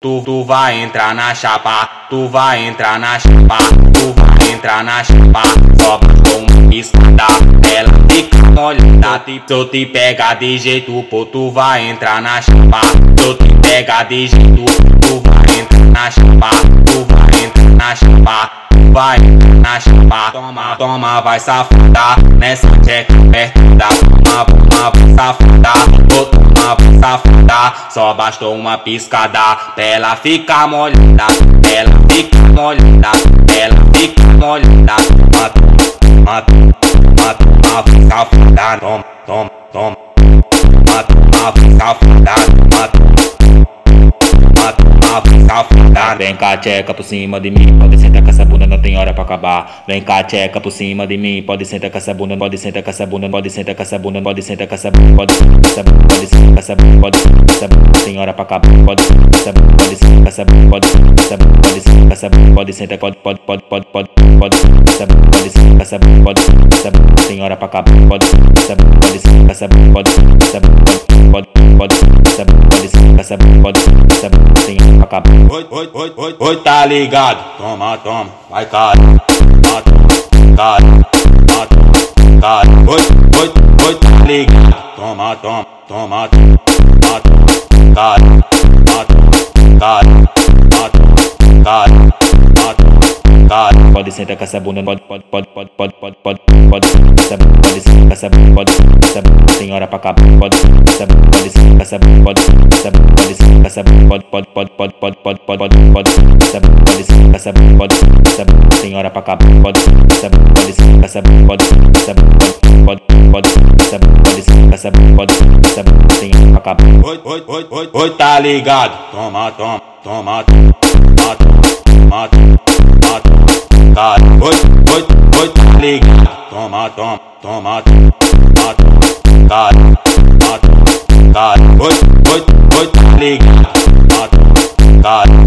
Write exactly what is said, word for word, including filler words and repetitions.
Tu, tu vai entrar na chapa, tu vai entrar na chapa, tu vai entrar na chapa, só bastou uma piscada, ela fica molhada. Se eu te pegar de jeito, pô, tu vai entrar na chapa. Se eu te pegar de jeito, tu vai entrar na chapa, tu vai entrar na chapa, tu vai entrar na chapa. Toma, toma, vai safada, nessa tcheca apertada. Toma, toma, vai safada, oh, toma, vai safada, só bastou uma piscada, pra ela ficar molhada, ela fica molhada, ela fica molhada. Mata, mata, mata, mata, safada, toma, toma, toma. Mata, mata, safada, mata, mata, mata, safada. Vem cá, tcheca por cima de mim, pode sentar com essa bunda, não tem hora pra acabar. Vem cá, tcheca por cima de mim, pode sentar com essa bunda, pode sentar com essa bunda, pode sentar com essa bunda, pode sentar com essa bunda, pode sentar com essa bunda, pode sentar com essa bunda, pode sentar com essa bunda, não tem hora pra acabar. Pode sentar com essa bunda, pode sentar com essa bunda, pode sentar com essa bunda, pode sentar com essa bunda, pode sentar, pode, pode, pode, pode, pode, pode sentar com essa bunda, pode sentar com essa bunda, pode sentar com essa bunda, não tem hora pra acabar. Pode sentar com essa bunda, pode sentar com essa bunda, pode sentar com essa bunda, pode, pode, pode, pode sentar com essa bunda, pode sentar com essa bunda, não tem hora pra acabar. Oi, oi, oi, oi, oi, tá ligado? Toma, toma, vai cara, mata, cara, mata, cara. Oi, oi, oi, tá ligado? Toma, toma, toma, mata, cara, mata, cara, mata, cara, mata, cara. Pode sentar com essa bunda, pode, pode, pode, pode, pode, pode, pode, pode sentar com essa bunda, pode sentar com essa bunda, pode sentar com essa bunda, tem hora pra acabar. Pode sentar com essa bunda, pode sentar com essa bunda, pode sentar com essa bunda, pode sentar com essa bunda, pode, pode, pode, pode, pode, pode, pode, pode, pode sentar com essa bunda, pode sentar com essa bunda, pode sentar com essa bunda, tem hora pra acabar. Pode sentar com essa bunda, pode sentar com essa bunda, pode sentar com essa bunda, pode, pode, pode sentar com essa bunda, pode sentar com essa bunda, pode sentar com essa bunda, tem hora pra acabar. Oi, oi, oi, oi, oi, tá ligado? Toma, toma, toma, mata, mata, mata, cara. Oi, oi, oi, tá ligado? Toma, toma, toma, mata, cara, mata, cara. Oi, oi, oi, tá ligado? Mata, cara.